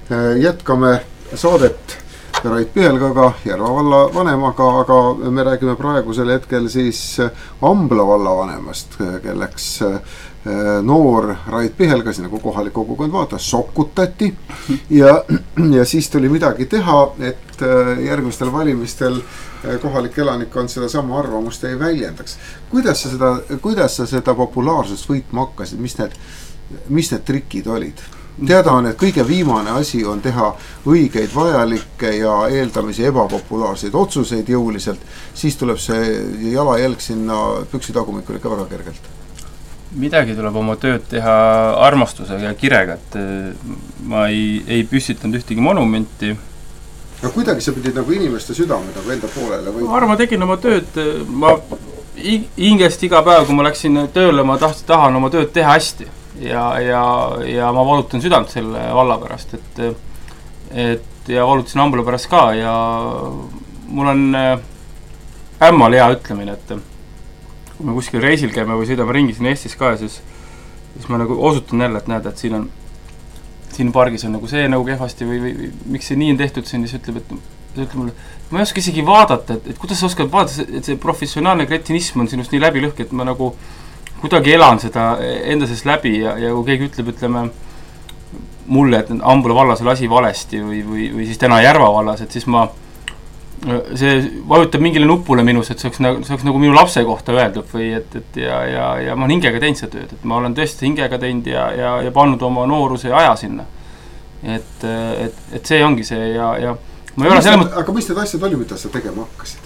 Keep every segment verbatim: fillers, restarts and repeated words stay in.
jätkame saadet Rait Pihelgaga, Järva valla vanemaga, aga me räägime praegusel hetkel siis Ambla valla vanemast, kelleks noor Rait Pihelga, nagu kohalik kogukond vaatas, sokutati ja, ja siis tuli midagi teha, et järgmistel valimistel kohalik elanikkond seda sama arvamust ei väljendaks. Kuidas sa seda, kuidas sa seda populaarsust võitma hakkasid, mis need, mis need trikid olid? Teada on, et kõige viimane asi on teha õigeid, vajalikke ja eeldamisi ebapopulaarseid otsuseid jõuliselt, siis tuleb see jalajälg sinna püksitagumikul ikka väga kergelt. Midagi tuleb oma tööd teha armastusega ja kirega, et ma ei, ei püssitanud ühtegi monumenti. No kuidagi sa pidid nagu inimeste südame nagu enda poolele või? Ma arvan, ma tegin oma tööd, ma hingest iga päev, kui ma läksin tööle, ma tahtsin tahan oma tööd teha hästi. Ja, ja, ja ma valutan südant selle valla pärast, et, et ja valutasin Ambla pärast ka ja mul on ämmal hea ütlemine, et kui me kuskil reisil käime või sõidame ringi siin Eestis ka, siis, siis ma nagu osutan jälle, et näed, et siin on siin pargis on nagu see nagu kehvasti või, või, või miks see nii on tehtud siin, siis ütleb, et see ütleb mulle, ma ei oska isegi vaadata, et, et kuidas sa oskad vaadata, et see professionaalne kretinism on sinust nii läbi lõhk, et ma nagu kuidagi elan seda enda sees läbi ja, ja kui keegi ütleb, ütleme mulle, et Ambla vallas on asi valesti või, või, või siis täna Järva vallas, et siis ma see vajutab mingile nupule minus, et see oleks, nagu, see oleks nagu minu lapse kohta öeldud või et, et ja, ja, ja ma olen hingega teinud seda tööd, et ma olen tõesti hingega teinud ja, ja, ja pannud oma nooruse aja sinna. Et, et, et see ongi see ja, ja ma ei ole selle mõt... Aga mis need asjad oli, mida sa tegema hakkasid?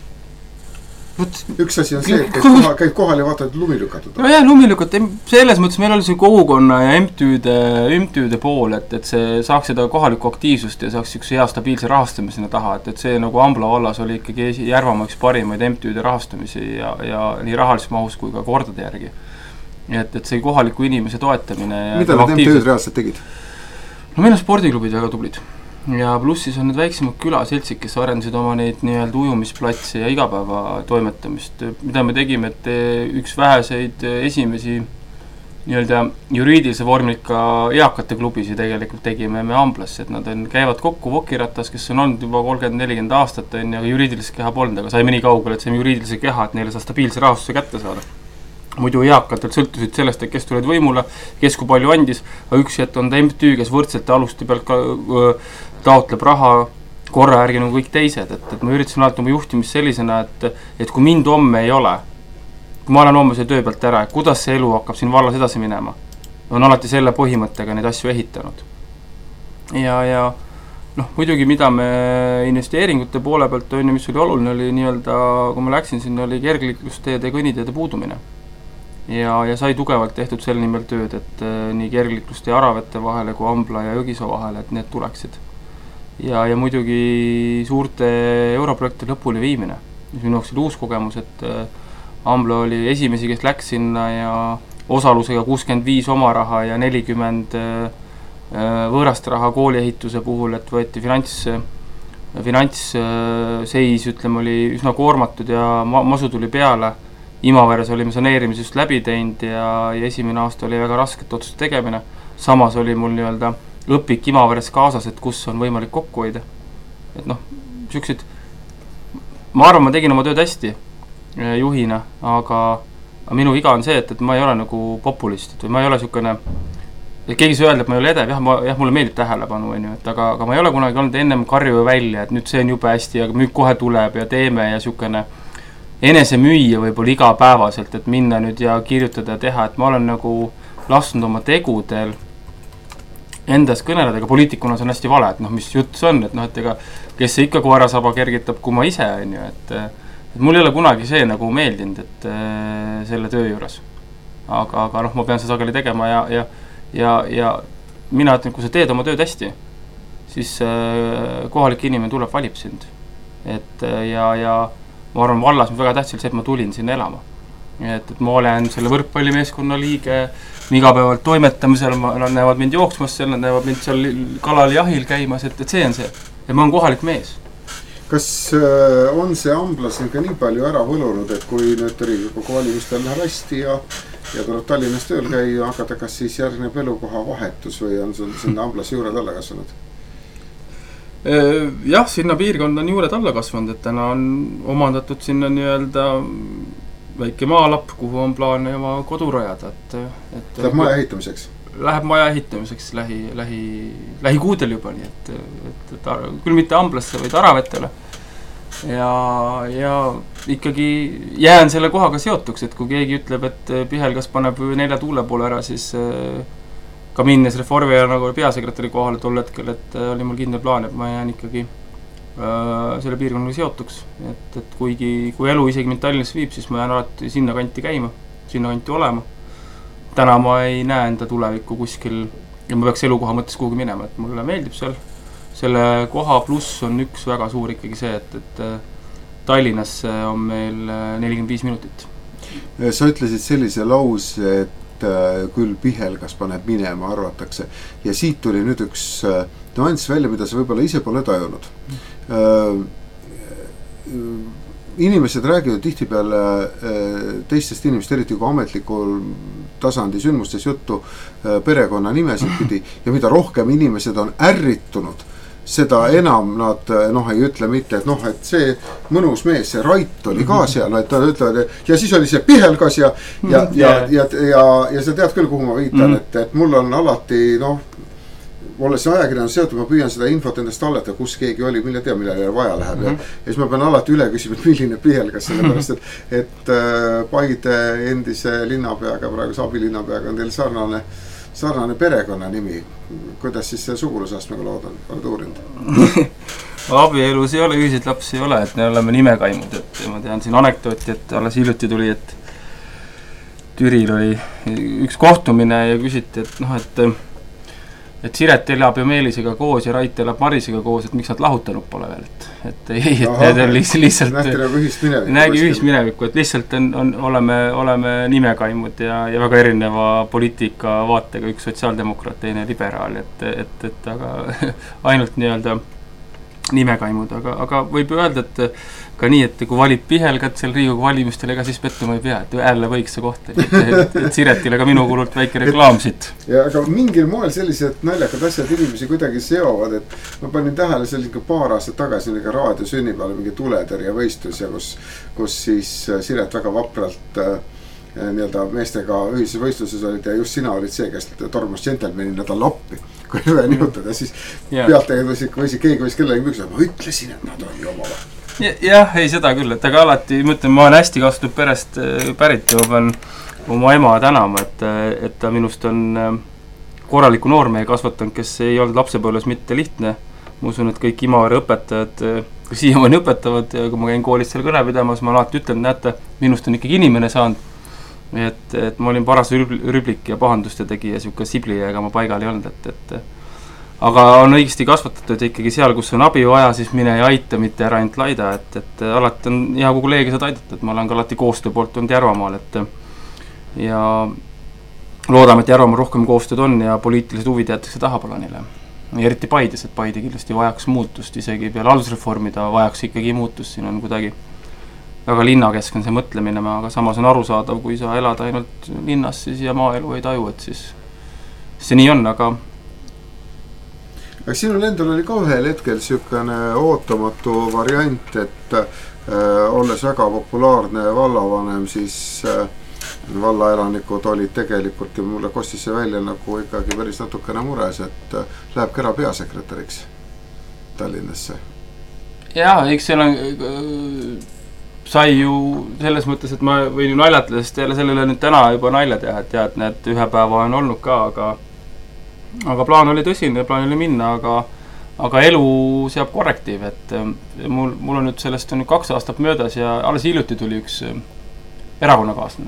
Üks asi on see, et käid kohal, käid kohal ja vaatad lumilükatud. No jah, lumilükatud. Selles mõttes meil oli see kogukonna ja M T Üde, M T Üde pool, et, et see saaks seda kohalikku aktiivsust ja saaks üks hea stabiilse rahastamisena taha. Et, et see nagu Ambla vallas oli ikkagi Järvamaa üks parimaid M T Üde rahastamisi ja, ja nii rahalises mahus kui ka kordade järgi. Et, et see kohaliku inimese toetamine. Ja mida need M T Üd reaalselt tegid? No meil on spordiklubid väga tublid. Ja pluss siis on need väiksemad külaseltsid, kes arendasid oma neid nii-öelda ujumisplatsi ja igapäeva toimetamist. Mida me tegime, et üks väheseid esimesi nii-öelda juriidilise vormika eakate klubisi tegelikult tegime me Amblasse, et nad on, käivad kokku vokiratas, kes on olnud juba kolmkümmend nelikümmend aastat, on, ja juriidilist keha polnud, aga saime nii kaugele, et saime juriidilise keha, et neile saa stabiilse rahastuse kätte saada. Muidu eakatelt sõltusid sellest, et kes tulid võimule, kes kui palju andis, aga üks jet on ta M T Ü, kes võrdselt alusti pealt ka öö, taotleb raha korra järgi nagu kõik teised, et, et ma üritasin alati oma juhtimist sellisena, et, et kui mind homme ei ole, kui ma olen homme see töö pealt ära, kuidas see elu hakkab siin vallas edasi minema, on alati selle põhimõttega neid asju ehitanud. Ja, ja noh, muidugi mida me investeeringute poole pealt on, mis oli oluline, oli nii-öelda, kui ma läksin sinna, oli kergliiklusteede ja kõnniteede puudumine. Ja, ja sai tugevalt tehtud sel nimel tööd, et äh, nii kergliikluste ja Aravete vahele kui Ambla ja Jõgisoo vahele, et need tuleksid. Ja, ja muidugi suurte europrojekte lõpuni viimine, mis minu jaoks oli uus kogemus, et äh, Ambla oli esimesi, kes läks sinna ja osalusega kuuskümmend viis oma raha ja nelikümmend äh, võõrast raha kooliehituse puhul, et võeti finants, finantsseis, ütleme, oli üsna koormatud ja ma, masu tuli peale. Imaveres olime saneerimis just läbi teinud ja, ja esimene aasta oli väga rasket otsust tegemine. Samas oli mul nii-öelda õpik Imaveres kaasas, et kus on võimalik kokku hoida. Et noh, siuksed, ma arvan, ma tegin oma tööd hästi juhina, aga, aga minu iga on see, et, et ma ei ole nagu populist, et ma ei ole siukene, keegi see öelda, et ma ei ole edev, jah, ma, jah mulle meeldib tähelepanu, et, aga, aga ma ei ole kunagi olnud ennem karju välja, et nüüd see on jube hästi, aga müük kohe tuleb ja teeme ja siukene enese müüa võib-olla igapäevaselt, et minna nüüd ja kirjutada ja teha, et ma olen nagu lasknud oma tegudel endas kõneleda, aga poliitikuna see on hästi vale, et noh, mis jutt see on, et noh, et ega kes see ikka koerasaba kergitab, kui ma ise on ju, et, et mul ei ole kunagi see nagu meeldinud, et selle töö juures. Aga, aga noh, ma pean see sageli tegema ja, ja, ja, ja mina ütlen, kui sa teed oma tööd hästi, siis kohalik inimene tuleb, valib sind. Et ja, ja ma arvan, vallas on väga tähtsalt see, et ma tulin sinna elama. Et, et ma olen selle võrkpallimeeskonna liige, igapäevalt toimetamisel, nad näevad mind jooksmas seal, nad näevad mind seal kalal jahil käimas, et, et see on see. Ja ma olen kohalik mees. Kas on see Amblas ka nii palju ära võlunud, et kui nüüd Riigikogu valimistel läheb hästi ja, ja tuleb Tallinnas tööl käia, hakata, kas siis järgneb elukoha vahetus või on sul sinna Amblas juured alla kasvanud? Jah, sinna piirkond on juured alla kasvanud, et täna on omandatud sinna nii-öelda väike maalapp, kuhu on plaan oma kodu rajada, et, et läheb maja ehitamiseks? Läheb maja ehitamiseks lähi, lähi, lähikuudel juba, nii et, et, et küll mitte Amblasse, vaid Aravetele. Ja, ja ikkagi jään selle kohaga seotuks, et kui keegi ütleb, et Pihelgas paneb nelja tuule poole ära, siis ka minnes Reformi nagu peasekretäri kohale tol hetkel, et oli mul kindel plaan, et ma jään ikkagi äh, selle piirkonnaga seotuks. Et, et kuigi, kui elu isegi mind Tallinnasse viib, siis ma jään alati sinna kanti käima, sinna kanti olema. Täna ma ei näe enda tulevikku kuskil ja ma peaks elukoha mõttes kuhugi minema, et mulle meeldib seal. Selle koha pluss on üks väga suur ikkagi see, et, et Tallinnasse on meil nelikümmend viis minutit. Sa ütlesid sellise lause, et küll Pihelgas paneb minema, arvatakse. Ja siit tuli nüüd üks nüanss välja, mida sa võib-olla ise pole tajunud. Inimesed räägivad tihtipeale teistest inimest, eriti kui ametlikul tasandi sündmustes juttu perekonna nimesid pidi ja mida rohkem inimesed on ärritunud, seda enam nad noh, ei ütle mitte, et noh, et see mõnus mees, see Rait oli ka seal, et ta ütlevad, ja siis oli see Pihelgas ja, ja, ja, ja, ja, ja sa tead küll, kuhu ma viitan, mm. et, et mul on alati, noh, olles ajakirjana seotud, ma püüan seda infot endast allata, kus keegi oli, mille tea, millele vaja läheb mm. ja, ja siis ma pean alati üle küsima, et milline Pihelgas, sellepärast, et, et Paide endise linnapeaga, praegu abilinnapeaga on teil sarnane sarnane perekonna nimi. Kuidas siis see sugulusastmega lood on? Oled uurinud? Abielus ei ole, ühiseid lapsi ei ole, et me oleme nimekaimud, et ma tean siin anekdooti, et alles hiljuti tuli, et Türil oli üks kohtumine ja küsiti, et noh, et et Siret elab ju Meelisega koos ja Rait elab Marisega koos, et miks nad lahutanud pole veel, et, et ei, et Aha, need on lihtsalt, lihtsalt nähti nagu ühist minevikku, nägi ühist minevikku, et lihtsalt on, on, oleme, oleme nimekaimud ja, ja väga erineva poliitika vaatega, üks sotsiaaldemokraat, teine liberaal, et, et, et aga ainult nii-öelda nimekaimud, aga, aga võib öelda, et ka nii, et kui valib Pihelgat seal Riigikogu valimistel, ega siis pettuma ei pea, et jälle võiks see koht, et, et, et Siretile ka minu kulult väike reklaam siit. Ja aga mingil moel sellised naljakad asjad inimesi kuidagi seovad, et ma panin tähele selline paar aastat tagasi mingi raadio sünnipäeval mingi tuletõrje võistlus ja kus, kus siis Siret väga vapralt äh, nii-öelda meestega ühises võistluses olid ja just sina olid see, kes tormus džentelmenina tal appi, kui ühe nihutada, siis yeah. pealt tegid võisi keegi võis kellegi müüks, ma ütlesin, et nad on ju oma vahel. Jah, ei seda küll, et aga alati, ma ütlen, ma olen hästi kasvatud perest pärit ja ma pean oma ema tänama, et, et ta minust on korraliku noormehe kasvatanud, kes ei olnud lapsepõlves mitte lihtne. Ma usun, et kõik Imavere õpetajad, kui siiamaani õpetavad ja kui ma käin koolis seal kõne pidamas, ma alati ütlen, näete, minust on ikkagi inimene saanud. Et, et ma olin paras rüblik ja pahanduste tegi ja siuke sibli ja ega ma paigal ei olnud, et, et aga on õigesti kasvatatud ikkagi seal, kus on abi vaja, siis mine ja aita, mitte ära ainult laida, et, et alati on hea, kui kolleegi saad aidata, et ma olen ka alati koostöö poolt olnud Järvamaal, et ja loodame, et Järvamaal rohkem koostööd on ja poliitilised huvid jäetakse tahaplaanile. Ja eriti Paides, et Paide kindlasti vajaks muutust, isegi peale haldusreformi ta vajaks ikkagi muutust, siin on kuidagi väga linnakesk on see mõtlemine, aga samas on arusaadav, kui sa elad ainult linnas siis ja maaelu ei taju, et siis see nii on, aga aga sinul endal oli ka ühel hetkel siukene ootamatu variant, et äh, olles väga populaarne vallavanem, siis äh, vallaelanikud olid tegelikult ja mulle kostis see välja nagu ikkagi päris natukene mures, et äh, läheb kära peasekretäriks Tallinnasse. Jaa, eks seal on äh, sai ju selles mõttes, et ma võin ju naljatleda, sest jälle sellele nüüd täna juba nalja teha, et tead, need ühe päeva on olnud ka, aga aga plaan oli tõsine, plaan oli minna, aga, aga elu seab korrektiiv, et mul, mul on nüüd sellest on nüüd kaks aastat möödas ja alles hiljuti tuli üks erakonnakaaslane.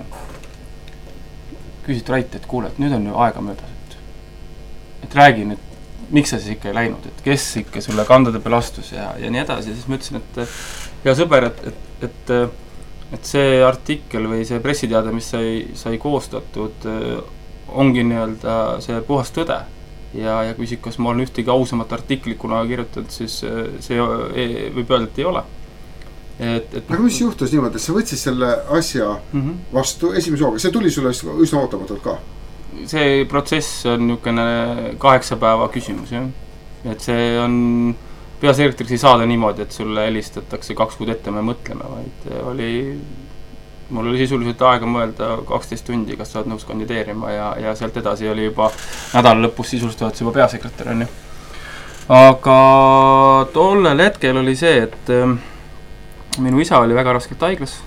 Küsid Rait, et kuule, et nüüd on ju aega möödas, et, et räägi nüüd, miks sa siis ikka ei läinud, et kes ikka sulle kandade peal astus ja, ja nii edasi. Ja siis ma ütlesin, et hea sõber, et, et, et, et see artikkel või see pressiteade, mis sai, sai koostatud, ongi nii-öelda see puhas tõde. Ja, ja küsid, kas ma olen ühtegi ausamat artiklit kuna kirjutanud, siis see võib öelda, et ei ole. Et, et, aga mis juhtus niimoodi, et sa võtsid selle asja mm-hmm. vastu esimese hooga, see tuli sulle üsna ootamatult ka? See protsess on niisugune kaheksa päeva küsimus, jah. Et see on peasekretäriks ei saada niimoodi, et sulle helistatakse kaks kuud ette, me mõtleme, vaid oli, mul oli sisuliselt aega mõelda kaksteist tundi, kas sa oled nõus kandideerima ja, ja sealt edasi oli juba nädala lõpus sisuliselt oled juba peasekretär, on ju. Aga tollel hetkel oli see, et minu isa oli väga raskelt haiglas.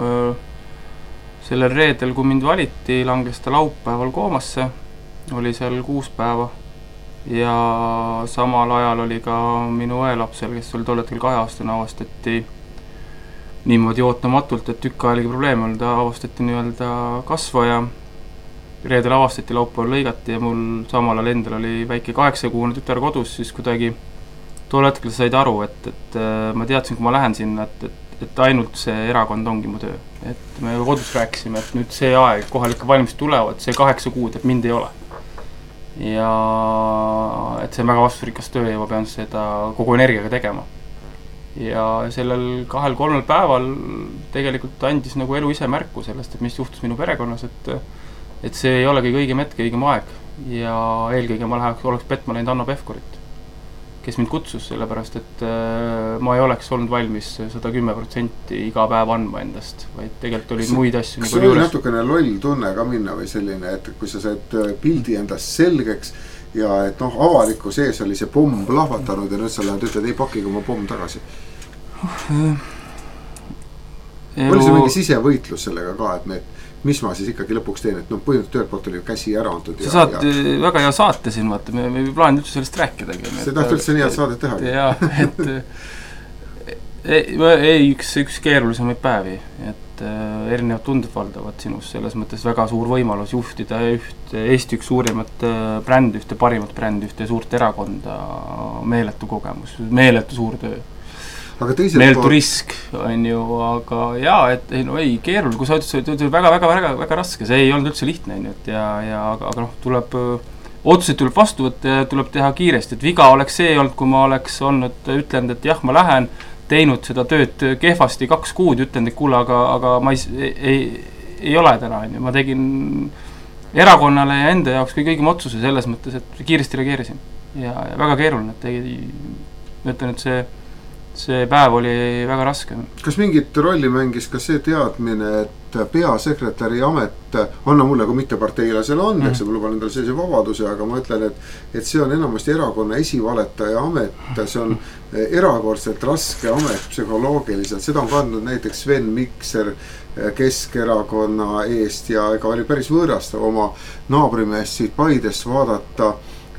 Sellel reedel, kui mind valiti, langes ta laupäeval koomasse, oli seal kuus päeva ja samal ajal oli ka minu õelapsel, kes oli tol hetkel kaheaastane, avastati niimoodi ootamatult, et tükk ajalegi probleem oli, ta avastati nii-öelda kasvaja, reedel avastati, laupäeval lõigati ja mul samal ajal endal oli väike kaheksakuune tütar kodus, siis kuidagi tol hetkel said aru, et, et ma teadsin, kui ma lähen sinna, et, et et ainult see erakond ongi mu töö. Et me kodus rääkisime, et nüüd see aeg, kohalike valimist tulevad, see kaheksa kuud, et mind ei ole. Ja et see on väga vasturikas töö ja ma pean seda kogu energiaga tegema. Ja sellel kahel-kolmel päeval tegelikult andis nagu elu ise märku sellest, et mis juhtus minu perekonnas, et, et see ei ole kõige õigem hetk, õigem aeg. Ja eelkõige ma läheks, oleks petma läinud Hanno Pevkurit, kes mind kutsus, sellepärast, et äh, ma ei oleks olnud valmis sada kümme protsenti iga päev andma endast, vaid tegelikult oli muid asju. Kas oli natukene loll tunne ka minna või selline, et kui sa said pildi endast selgeks ja et noh, avaliku sees oli see pomm plahvatanud ja nüüd sa lähed ütled, ei pakiga oma pomm tagasi? Uh, elu... Oli see mingi sisevõitlus sellega ka, et me mis ma siis ikkagi lõpuks teen, et noh, põhimõtteliselt töölt poolt oli käsi ära antud. Sa saad ja... väga hea saate siin, vaata, me, me ei plaaninud üldse sellest rääkidagi. See tahti üldse nii head saadet teha. Jaa, et ei, ei üks, üks keerulisemaid päevi, et äh, erinevad tunded valdavad sinus, selles mõttes väga suur võimalus juhtida üht, Eesti üks suurimat brändi, ühte parimat brändi, ühte suurt erakonda, meeletu kogemus, meeletu suur töö. Meeltu pool... risk on ju, aga jaa, et ei, no ei, keerul, kui sa ütlesid, et see väga, väga, väga, väga raske, see ei olnud üldse lihtne, et ja, ja aga, aga noh, tuleb, otsused tuleb vastu võtta ja tuleb teha kiiresti, et viga oleks see olnud, kui ma oleks olnud, ütlenud, et jah, ma lähen, teinud seda tööd kehvasti kaks kuud, ütlenud, et kuule, aga, aga ma ei, ei, ei ole täna, ma tegin erakonnale ja enda jaoks kõige õigem otsuse selles mõttes, et kiiresti reageerisin ja, ja väga keeruline, et tegi, ütlen, et see see päev oli väga raske. Kas mingit rolli mängis ka see teadmine, et peasekretäri amet, anna mulle kui mitteparteilasele on, eks mm. luban endale sellise vabaduse, aga ma ütlen, et, et see on enamasti erakonna esivaletaja amet, see on erakordselt raske amet psühholoogiliselt, seda on kandnud näiteks Sven Mikser Keskerakonna eest ja ega oli päris võõrastav oma naabrimeest siit Paidest vaadata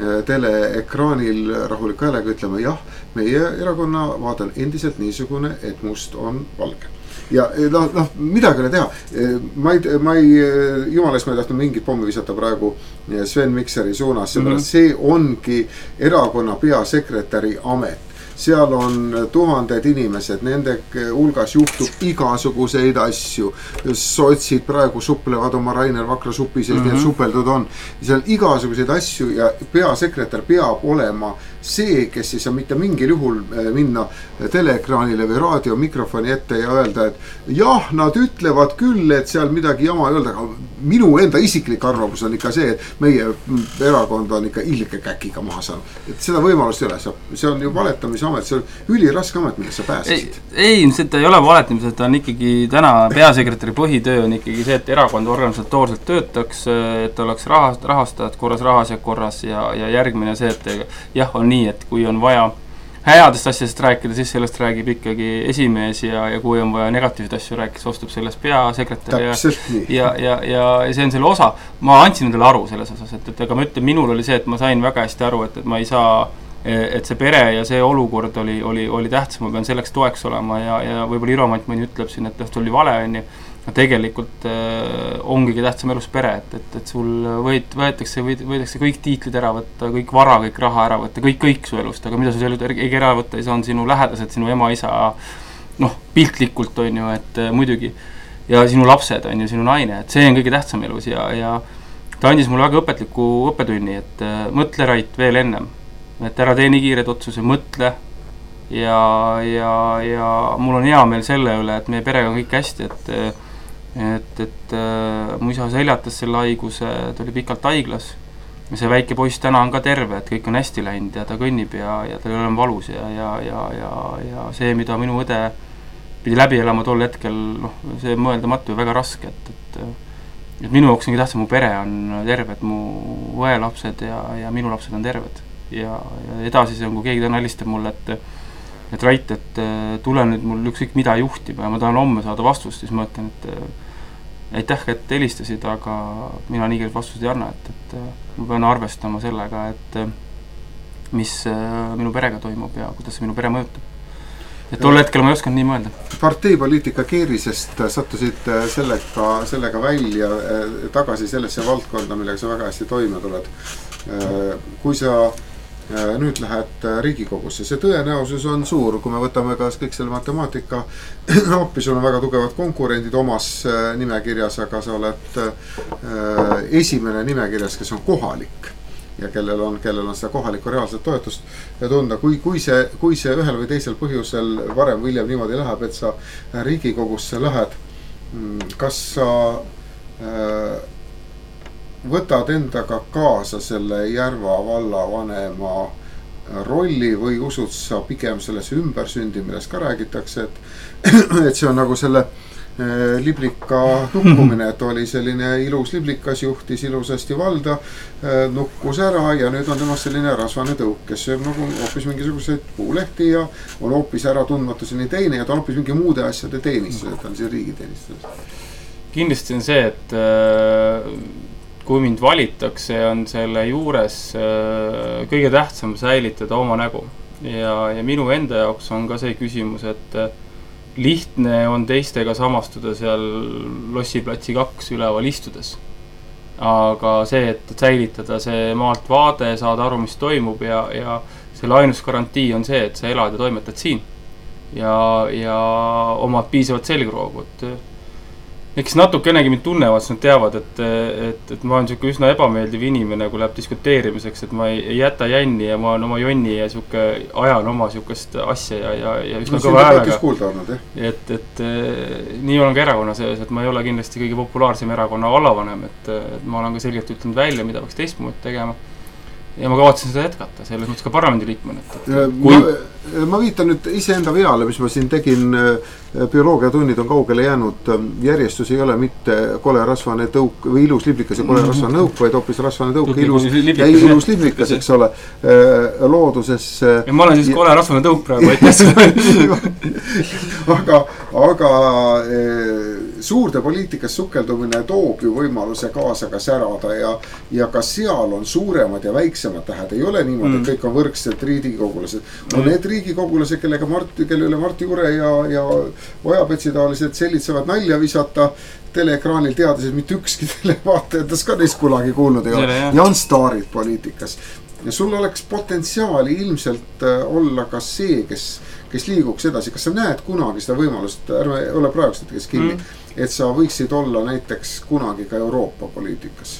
teleekraanil rahuliku häälega ütlema, jah, meie erakonna vaade on endiselt niisugune, et must on valge. Ja noh, noh midagi ole teha. Ma ei, ma ei, jumales ma ei tahtnud mingit pommi visata praegu Sven Mikseri suunas, seepärast mm-hmm. see ongi erakonna peasekretäri amet. Seal on tuhanded inimesed, nende hulgas juhtub igasuguseid asju. Sotsid praegu suplevad oma Rainer Vakra supi sees, mm-hmm. need supeldud on. Seal igasuguseid asju ja peasekretär peab olema see, kes ei saa mitte mingil juhul minna teleekraanile või raadio mikrofoni ette ja öelda, et jah, nad ütlevad küll, et seal midagi jama öelda, aga minu enda isiklik arvamus on ikka see, et meie erakond on ikka ilge käkiga maha saanud. Et seda võimalust ei ole, see on ju valetamise amet, see on üliraske amet, millest sa pääsesid. Ei, ei, seda ei ole valetamise, ta on ikkagi täna peasekretäri põhitöö on ikkagi see, et erakond organisatoorselt töötaks, et oleks rahast, rahastajad korras, rahasjad korras ja, ja järgmine see, et jah, on nii, et kui on vaja headest asjadest rääkida, siis sellest räägib ikkagi esimees ja, ja kui on vaja negatiivseid asju rääkida, siis ostub sellest peasekretär ja, ja, ja, ja see on selle osa. Ma andsin endale aru selles osas, et, et aga ma ütlen, minul oli see, et ma sain väga hästi aru, et, et ma ei saa, et see pere ja see olukord oli, oli, oli tähtsam, ma pean selleks toeks olema ja, ja võib-olla Iromant mõni ütleb siin, et tõesti oli vale, on ju. Tegelikult äh, ongi tähtsam elus pere, et, et, et sul võit, võetakse, võetakse kõik tiitlid ära võtta, kõik vara, kõik raha ära võtta, kõik, kõik su elust, aga mida su elud ei ära võtta, ei saa on sinu lähedased, sinu ema, isa, noh, piltlikult on ju, et äh, muidugi, ja sinu lapsed on ju, sinu naine, et see on kõige tähtsam elus ja, ja ta andis mulle väga õpetliku õppetunni, et äh, mõtle Rait veel ennem, et ära tee nii kiired otsuse, mõtle ja, ja, ja mul on hea meel selle üle, et meie perega on kõik hästi, et et, et äh, mu isa seljatas selle haiguse, ta oli pikalt haiglas see väike poiss täna on ka terve, et kõik on hästi läinud ja ta kõnnib ja, ja tal ei ole valus ja, ja, ja, ja, ja see, mida minu õde pidi läbi elama tol hetkel, noh, see mõeldamatu ja väga raske, et, et et minu jaoks ongi tähtsam, mu pere on terve, et mu õe lapsed ja, ja minu lapsed on terved ja, ja edasi see on, kui keegi täna helistab mulle, et et Rait, et tule nüüd mul ükskõik mida juhtib ja ma tahan homme saada vastust, siis ma ütlen, et aitäh, et helistasid, aga mina nii keelt vastust ei anna, et, et ma pean arvestama sellega, et mis minu perega toimub ja kuidas see minu pere mõjutab. Et tol hetkel ma ei osanud nii mõelda. Parteipoliitika keerisest sattusid sellega, sellega välja tagasi sellesse valdkonda, millega sa väga hästi toime tuled. Kui sa nüüd lähed Riigikogusse, see tõenäosus on suur, kui me võtame ka kõik selle matemaatika appi, sul on väga tugevad konkurendid omas nimekirjas, aga sa oled esimene nimekirjas, kes on kohalik ja kellel on, kellel on seda kohalikku reaalset toetust ja tunda, kui, kui, see, kui see ühel või teisel põhjusel varem või hiljem niimoodi läheb, et sa Riigikogusse lähed, kas sa äh, võtad endaga kaasa selle Järva vallavanema rolli või usud sa pigem sellesse ümbersündi, millest ka räägitakse, et, et see on nagu selle liblika nukkumine, et oli selline ilus liblikas, juhtis ilusasti valda, nukkus ära ja nüüd on temast selline rasvane tõuk, kes sööb nagu hoopis mingisuguseid puulehti ja on hoopis ära tundmatuseni teine ja ta on hoopis mingi muude asjade teenistus, et on siin riigiteenistus. Kindlasti on see, et äh, kui mind valitakse, on selle juures äh, kõige tähtsam säilitada oma nägu ja, ja minu enda jaoks on ka see küsimus, et äh, lihtne on teistega samastuda seal Lossiplatsi kaks üleval istudes. Aga see, et säilitada see maalt vaade, saada aru, mis toimub ja, ja selle ainus garantii on see, et sa elad ja toimetad siin. Ja, ja omad piisavalt selgroogu. Eks natukenegi mind tunnevad, siis nad teavad, et, et, et ma olen siuke üsna ebameeldiv inimene, kui läheb diskuteerimiseks, et ma ei, ei jäta jänni ja ma olen oma jonni ja siuke ajan oma siukest asja ja, ja, ja üsna no, kõva häälega. Et, et nii olen ka erakonna sees, et ma ei ole kindlasti kõige populaarsem erakonna vallavanem, et, et ma olen ka selgelt ütlenud välja, mida peaks teistmoodi tegema. Ja ma kavatsen seda jätkata, selles mõttes ka parlamendi liikmena. Kui... Ma, ma viitan nüüd iseenda veale, mis ma siin tegin, bioloogiatunnid on kaugele jäänud, järjestus ei ole mitte kole rasvane tõuk või ilus liblikas ja kole rasvane tõuk, vaid hoopis rasvane tõuk ja ilus, ja ilus liblikas, eks ole, looduses. Ja ma olen siis kole rasvane tõuk praegu, aga, aga suurde poliitikas sukeldumine toob ju võimaluse kaasa ka särada ja, ja ka seal on suuremad ja väiksemad tähed. Ei ole niimoodi, et kõik on võrksed riigikogulased. On need riigikogulased, kellega Mart, kelle üle Marti Jure ja, ja Ojapetsitaalised sellitsevad nalja visata teleekraanil teades, et mitte ükski televaatajatest ka neist kunagi kuulnud ei ole. Ja on staarid poliitikas. Ja sul oleks potentsiaali ilmselt olla ka see, kes, kes liiguks edasi. Kas sa näed kunagi seda võimalust, ärme ole praegust hetkes kinni, mm. et sa võiksid olla näiteks kunagi ka Euroopa poliitikas?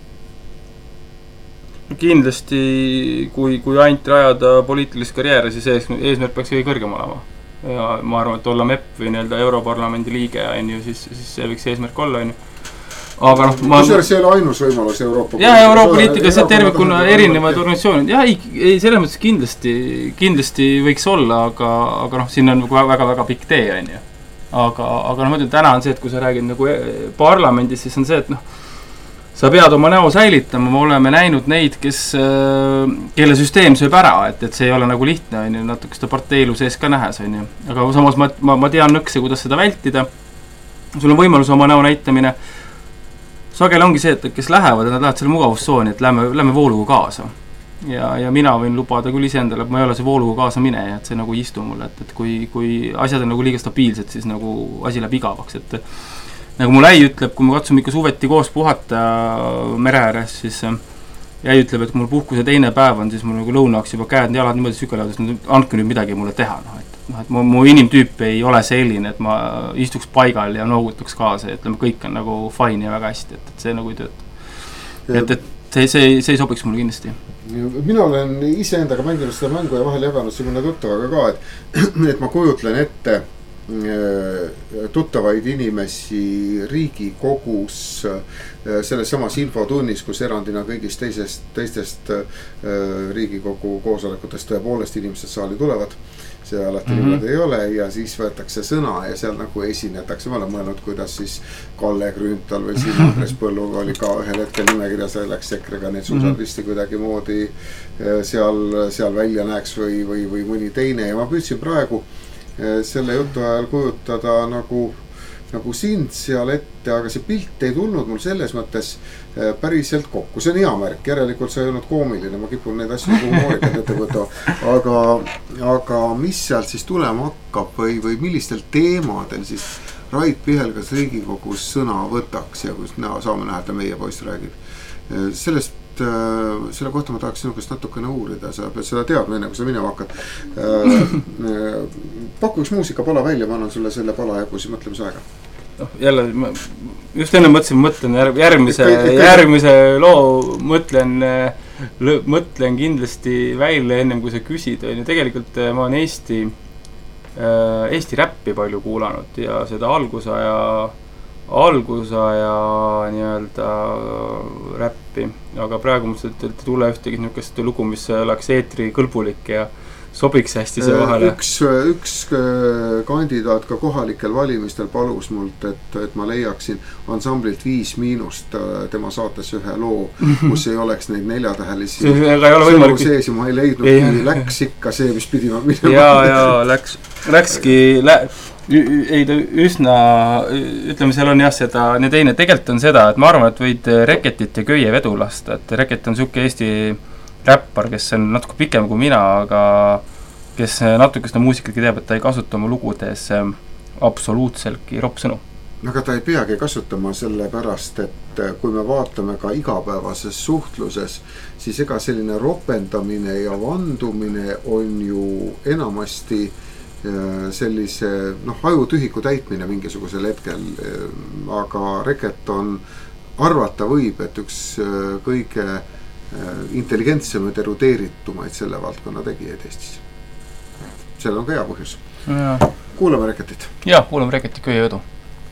Kindlasti, kui, kui ainult rajada poliitilist karjääri, siis eesmärk peaks kõige kõrgem olema. Ja ma arvan, et olla M E P või nii-öelda Europarlamendi liige, siis, siis see võiks eesmärk olla. Aga noh, ma... Kusjuures see ei ole ainus võimalus Euroopa ja Euroopa poliitikas tervikuna erinevad organisatsioonid. Ja ei, ei, selles mõttes kindlasti, kindlasti võiks olla, aga, aga noh, siin on väga-väga pikk tee. On ju. Aga, aga noh, ma ütlen, täna on see, et kui sa räägid nagu parlamendis, siis on see, et noh, sa pead oma näo säilitama, me oleme näinud neid, kes, kelle süsteem sööb ära, et, et see ei ole nagu lihtne, on ju, natuke seda parteilu sees ka nähes, on ju. Aga samas ma, ma, ma tean nõkse, kuidas seda vältida. Sul on võimalus oma näo näitamine. Sagel ongi see, et kes lähevad, et nad lähevad selle mugavustsooni, et lähme, lähme vooluga kaasa. Ja, ja mina võin lubada küll iseendale, et ma ei ole see vooluga kaasa mine, et see nagu ei istu mulle, et, et kui, kui asjad on nagu liiga stabiilsed, siis nagu asi läheb igavaks, et nagu mul äi ütleb, kui me katsume ikka suveti koos puhata mere ääres, siis äi ütleb, et kui mul puhkuse teine päev on, siis mul nagu lõunaks juba käed ja jalad niimoodi sükelevad, et andke nüüd midagi mulle teha. No, et, no, et mu, mu inimtüüp ei ole selline, et ma istuks paigal ja noogutaks kaasa ja ütleme, kõik on nagu fine ja väga hästi, et, et see nagu ei tööta. Et, et see, see, see ei sobiks mulle kindlasti. Mina olen ise endaga mänginud seda mängu ja vahel jaganud siin mõne tuttavaga ka, et, et ma kujutlen ette tuttavaid inimesi Riigikogus selles samas infotunnis, kus erandina kõigist teisest, teistest Riigikogu koosolekutest tõepoolest inimesed saali tulevad. See alati mm-hmm. niimoodi ei ole ja siis võetakse sõna ja seal nagu esinetakse. Ma olen mõelnud, kuidas siis Kalle Grünthal või siin Andres Põlluga oli ka ühel hetkel nimekirjas läks EKRE-ga need suusartisti mm-hmm. kuidagi moodi seal, seal välja näeks või, või, või mõni teine. Ja ma püüdsin praegu selle jutu ajal kujutada nagu, nagu sind seal ette, aga see pilt ei tulnud mul selles mõttes päriselt kokku. See on hea märk, järelikult see ei olnud koomiline, ma kipun neid asju humoorikad ette võtama. Aga, aga mis sealt siis tulema hakkab või, või millistel teemadel siis Rait Pihelgas Riigikogus sõna võtaks ja kus näo, saame näha, et meie poiss räägib. Sellest selle kohta ma tahaks sinukest natukene uurida, sa pead seda teadma enne, kui sa minema hakkad. Paku üks muusikapala välja, ma annan sulle selle pala jagu, siis mõtlemise aega. No, jälle, ma just enne mõtlesin, mõtlen järgmise, järgmise loo, mõtlen, mõtlen kindlasti välja ennem, kui sa küsid. Tegelikult ma olen Eesti, Eesti räppi palju kuulanud ja seda algusaja algusaja nii-öelda räppi, aga praegu mõtlesin, et ei tule ühtegi niisugust lugu, mis oleks eetri kõlbulik ja sobiks hästi see vahele. Üks, üks kandidaat ka kohalikel valimistel palus mult, et, et ma leiaksin ansamblilt Viis Miinust tema saates ühe loo, kus ei oleks neid neljatähelisi sõnu sees ja ma ei leidnud, ei läks ikka see, mis pidi ma minema. Jaa, jaa, läks, läkski lä- ei ta üsna, ütleme, seal on jah seda, ja teine tegelikult on seda, et ma arvan, et võid Reketit ja Köie vedu lasta, et Reket on selline Eesti räppar, kes on natuke pikem kui mina, aga kes natuke seda muusikat teab, et ta ei kasuta oma lugudes absoluutseltki ropsõnu. Aga ta ei peagi kasutama selle pärast, et kui me vaatame ka igapäevases suhtluses, siis ega selline ropendamine ja vandumine on ju enamasti sellise noh, ajutühiku täitmine mingisugusel hetkel, aga Reket on arvata võib, et üks kõige intelligentsemaid erudeeritumaid selle valdkonna tegijaid Eestis. Seal on ka hea põhjus. Ja. Kuulame Reketit. Jah, kuulame Reketit Köie vedu.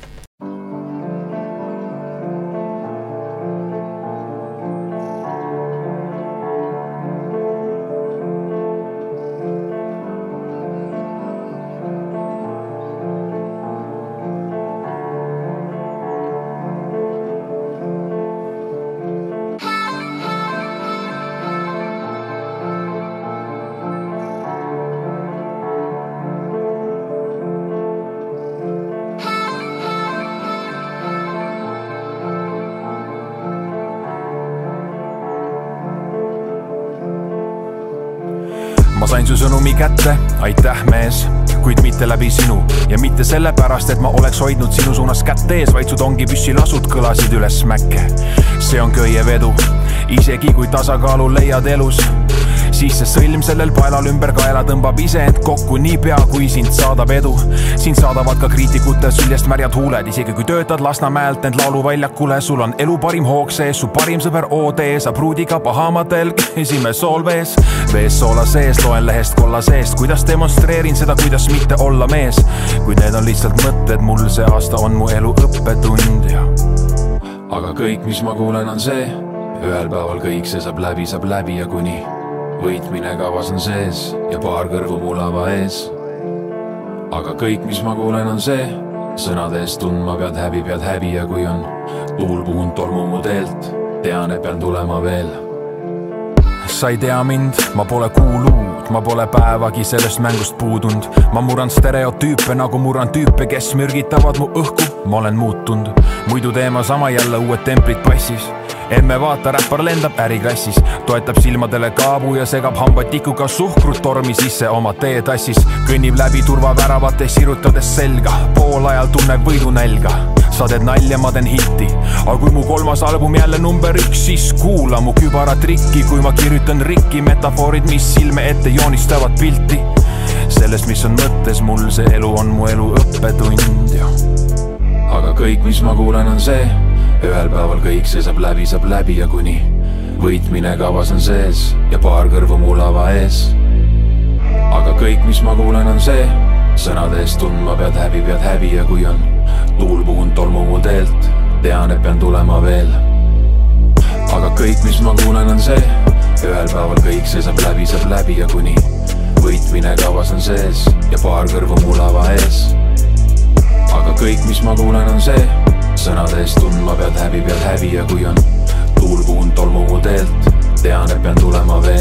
Ma sain su sõnumi kätte, aitäh mees, kuid mitte läbi sinu ja mitte selle pärast, et ma oleks hoidnud sinu suunas kätte ees, vaid su tongi püssi lasud kõlasid üles mäkke. See on Köie vedu, isegi kui tasakaalu leiad elus, siis see sõlm sellel paelal ümber kaela tõmbab ise end kokku niipea, kui sind saadab edu. Sind saadavad ka kriitikute süljest märjad huuled, isegi kui töötad Lasnamäelt end lauluväljakule, sul on elu parim hoog sees, su parim sõber O D, sa pruudiga pahamatel käisime soolvees, vees soola sees, loen lehest kolla seest, kuidas demonstreerin seda, kuidas mitte olla mees, kuid need on lihtsalt mõtted, mul see aasta on mu elu õppetund ja aga kõik, mis ma kuulen, on see, ühel päeval kõik see saab läbi, saab läbi ja kuni võitmine kavas on sees ja paar kõrvu mu lava ees. Aga kõik, mis ma kuulen, on see, sõnade eest tundma pead häbi, pead häbi ja kui on tuul puhund tolmu mu teelt, tean, et pean tulema veel. Sa ei tea mind, ma pole kuuluud, ma pole päevagi sellest mängust puudund. Ma murran stereotüüpe nagu murran tüüpe, kes mürgitavad mu õhku, ma olen muutunud. Muidu teema sama jälle uued templid passis. Emme vaata, räppar lendab äriklassis, toetab silmadele kaabu ja segab hambad tikuga suhkrut tormi sisse oma teetassis. Kõnnib läbi turvaväravates sirutades selga, pool ajal tunneb võidu nälga. Sa teed nalja, ma teen hilti, aga kui mu kolmas album jälle number üks, siis kuula mu kübara trikki, kui ma kirjutan rikki metafoorid, mis silme ette joonistavad pilti. Sellest, mis on mõttes, mul see elu on mu elu õppetund ja aga kõik, mis ma kuulen, on see, ühel päeval kõik see saab läbi, saab läbi ja kuni võitmine kavas on sees ja paar kõrvu mu lava ees. Aga kõik, mis ma kuulen, on see, sõnade eest tundma pead häbi, pead häbi ja kui on tuul puhunud tolmu mu teelt, tean, et pean tulema veel. Aga kõik, mis ma kuulen, on see, ühel päeval kõik see saab läbi, saab läbi ja kuni võitmine kavas on sees ja paar kõrvu mu lava ees. Aga kõik, mis ma kuulen, on see, sõnade eest tundma pead häbi, pead häbi ja kui on tuul puhunud tolmu mu teelt, tean, et pean tulema veel.